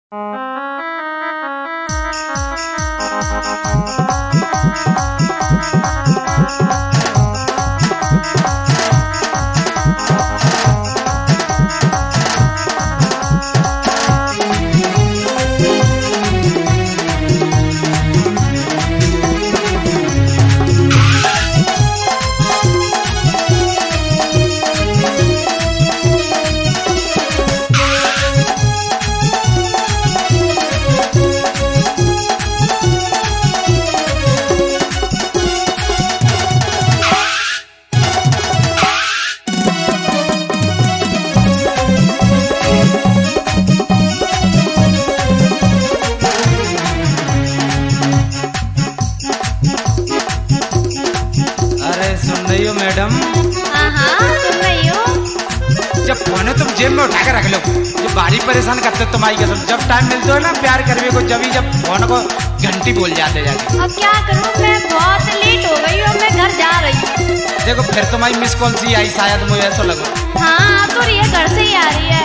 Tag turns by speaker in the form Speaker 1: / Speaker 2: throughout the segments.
Speaker 1: Madam.
Speaker 2: हाँ सुन रही हूँ।
Speaker 1: जब फोन है तुम जेब में उठा के रख लो, जो भारी परेशान करते हो तुम्हारी कसम। जब टाइम मिलता है ना प्यार करने को, जब फोन को घंटी बोल जाते जाके।
Speaker 2: अब क्या करूँ, मैं बहुत लेट हो गई हूँ, मैं घर जा रही हूँ।
Speaker 1: देखो फिर तुम्हारी मिस कॉल सी आई, शायद मुझे ऐसा लगा।
Speaker 2: हाँ तो रिया घर से ही आ रही है।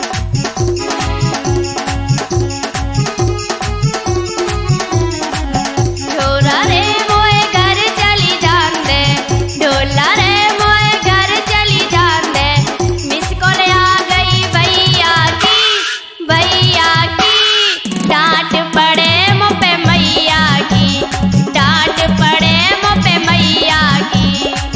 Speaker 2: ढोला रे मोए घर चली जान दे, ढोला रे मोए घर चली जान दे। मिस कॉल आ गई भैया की डांट पड़े मुँह पे मैया की, डांट पड़े मुँह पे मैया की।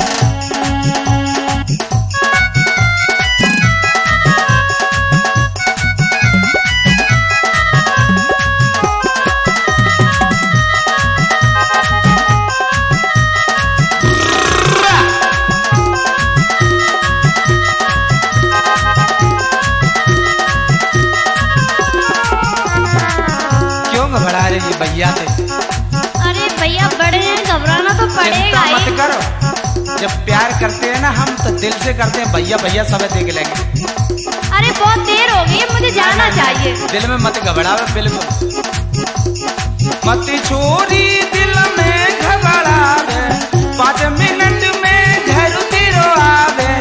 Speaker 1: भैया थे।
Speaker 2: अरे भैया बड़े हैं, घबराना तो पड़ेगा ही।
Speaker 1: मत करो, जब प्यार करते हैं ना हम तो दिल से करते हैं। भैया भैया सब देख लेंगे।
Speaker 2: अरे बहुत देर हो गई, मुझे जाना चाहिए।
Speaker 1: दिल में मत घबरावे, बिल्कुल मत छोरी दिल में घबरावे। 5 मिनट में घर तेरो आवे।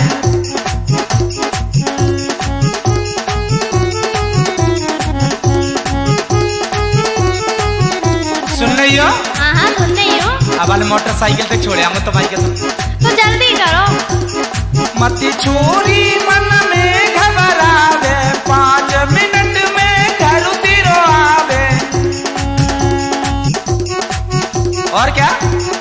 Speaker 1: सुन रही हो?
Speaker 2: हाँ सुन रही हूँ।
Speaker 1: अब वाले मोटरसाइकिल तक छोड़े हम तुम्हारी कसम।
Speaker 2: तो जल्दी करो।
Speaker 1: मत छोरी मन में घबरावे। 5 मिनट में घर तेरो आवे। और क्या?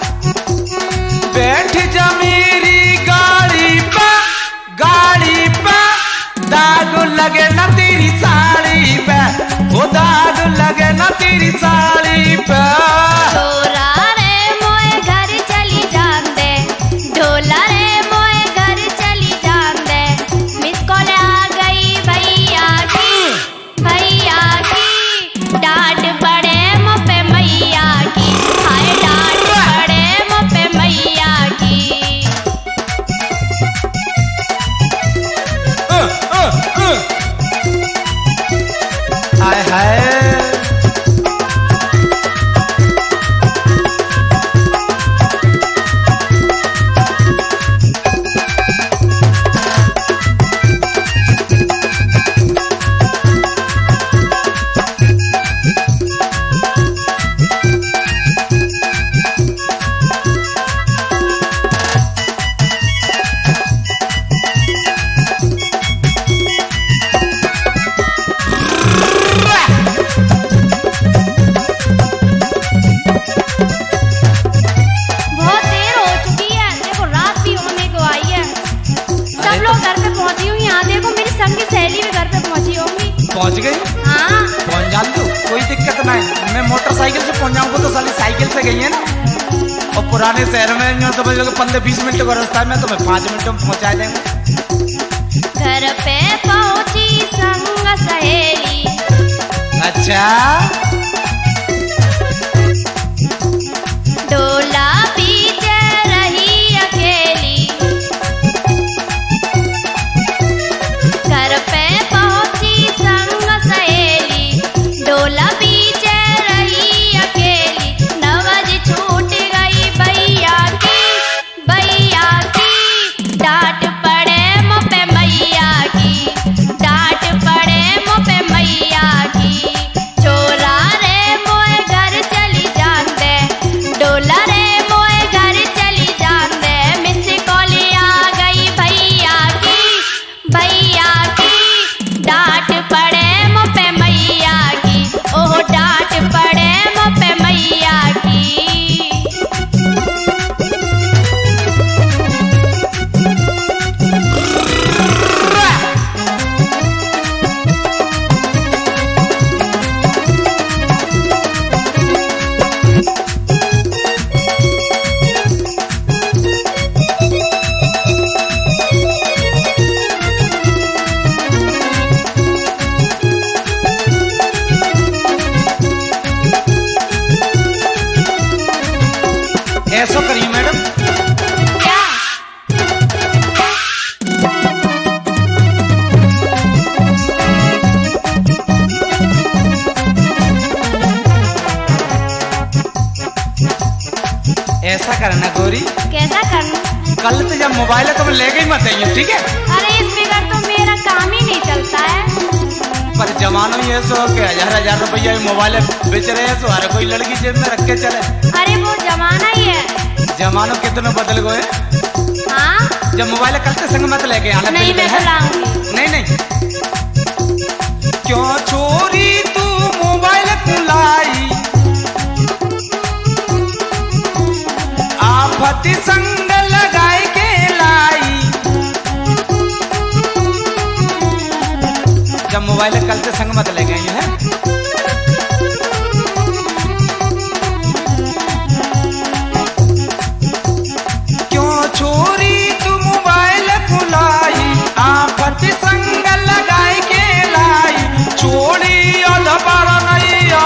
Speaker 1: बैठ जा मेरी गाड़ी पे, गाड़ी पे दाग लगे ना तेरी साड़ी पे, वो दाग लगे ना तेरी साड़ी पे।
Speaker 2: ढोला रे मोए घर चली जान दे, ढोला रे मोए घर चली जान दे। मिस कॉल आ गई भैया की डांट पड़े मुँह पे मैया की। हाय डांट पड़े मुँह पे मैया की।
Speaker 1: हाय हाय पहुंच गई?
Speaker 2: हाँ
Speaker 1: पहुंच जान दो, कोई दिक्कत नहीं। मैं मोटरसाइकिल से पहुंच जाऊंगा तो साली साइकिल से गई है ना। और पुराने शहर में जो समझ लो 15-20 मिनट का रास्ता है, मैं तुम्हें 5 मिनट में पहुंचा देंगे।
Speaker 2: घर पे पहुंची संग सहेली।
Speaker 1: अच्छा
Speaker 2: डोला पीछे रही अकेली। घर पे पहुंची संग सहेली, डोला पीछे रही अकेली। 9 बजे छूट गई भैया की डांट पड़े मुँह पे मैया की, डांट पड़े मुँह पे मैया की।
Speaker 1: करना गोरी,
Speaker 2: कैसा करना?
Speaker 1: कल तो जब मोबाइल है तो मैं ले गई मत आइयो, ठीक है?
Speaker 2: अरे इस बिगड़ तो मेरा काम ही नहीं चलता है।
Speaker 1: पर जमानो ये सो के 1000 रुपया मोबाइल बेच रहे हैं, तो हर कोई लड़की जेब में रख के चले।
Speaker 2: अरे वो जमाना ही है।
Speaker 1: जमानो कितना बदल गए।
Speaker 2: हाँ
Speaker 1: जब मोबाइल कल के संग मत लेके आना।
Speaker 2: नहीं मैं बुलाऊंगी।
Speaker 1: नहीं नहीं, क्यों छोरी तू मोबाइल कुलाई, आफत संग लगाए के लाई। जब मोबाइल कल से संग मत ले गए हैं। क्यों छोरी तू मोबाइल कुलाई, आफत संग लगाए के लाई। छोड़ी अधबार नैया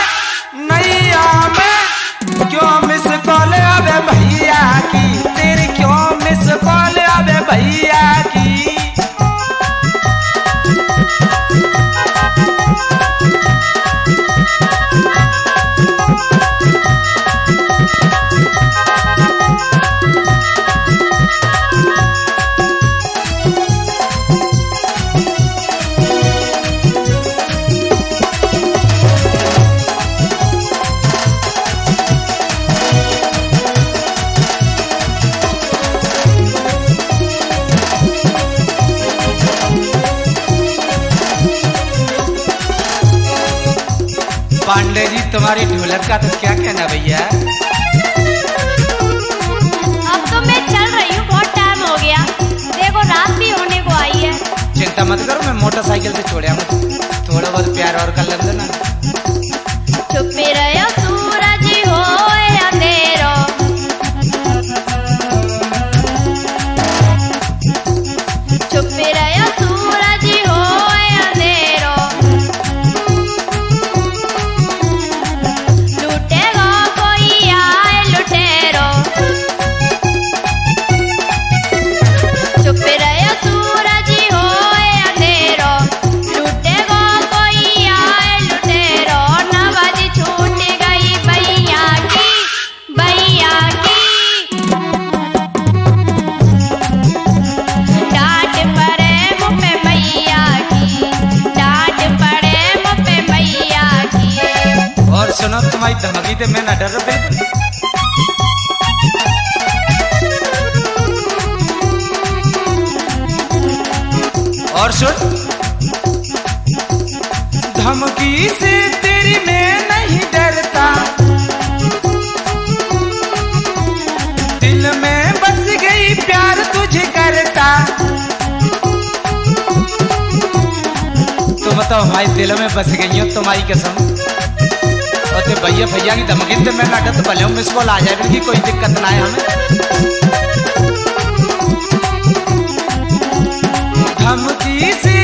Speaker 1: में क्यों मिस कॉल आवे भैया की, तेरी क्यों मिस कॉल आवे भैया की। पांडे जी तुम्हारी ढोलक का तो क्या कहना भैया?
Speaker 2: अब तो मैं चल रही हूँ, बहुत टाइम हो गया, देखो रात भी होने को आई है।
Speaker 1: चिंता मत करो, मैं मोटरसाइकिल से छोड़े आऊँ, थोड़ा बहुत प्यार और कर लेते ना।
Speaker 2: चुप रहो सूरज हो अंधेरो, चुप रहो सूरज हो अंधेरो। लुटेगा कोई आए लुटेरो, चुप रहो सूरज हो अंधेरो। लुटेगा कोई आए लुटेरो, नवाज छूट गई भैया की, भैया की। डांट पड़े मुँह पे मैया की, डांट पड़े मुँह पे मैया की।
Speaker 1: और सुनो, तुम्हारी धमकी से मैं न डर बिल्कुल। और सुन, धमकी से तेरी मैं नहीं डरता, दिल में बस गई प्यार तुझे करता। तुम तो हमारे दिल में बस गई हो, तुम्हारी कसम। और ते भैया भैया की धमकी से मैं ना डर, भले मिस कॉल आ जाए, कि कोई दिक्कत ना है हमें। धमकी से